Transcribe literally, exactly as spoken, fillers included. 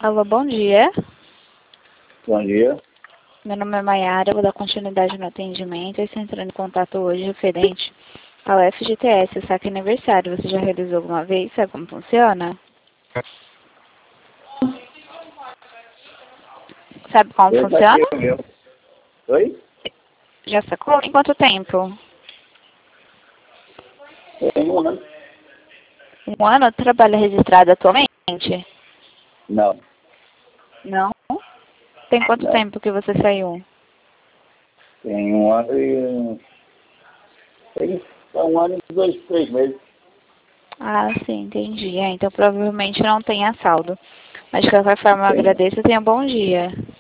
Alô, bom dia. Bom dia. Meu nome é Maiara, eu vou dar continuidade no atendimento. Eu estou entrando em contato hoje referente ao F G T S, o saque aniversário. Você já realizou alguma vez? Sabe como funciona? Sabe como Eu funciona? saquei o meu. Oi? Já sacou? Em quanto tempo? Tem um ano? Um ano? Trabalha registrado atualmente? Não. Não? Tem quanto Não. tempo que você saiu? Tem um ano e... Tem um ano e dois, três meses. Ah, sim, entendi. É, então provavelmente não tenha saldo. Mas de qualquer forma eu Tem. agradeço e tenha um bom dia.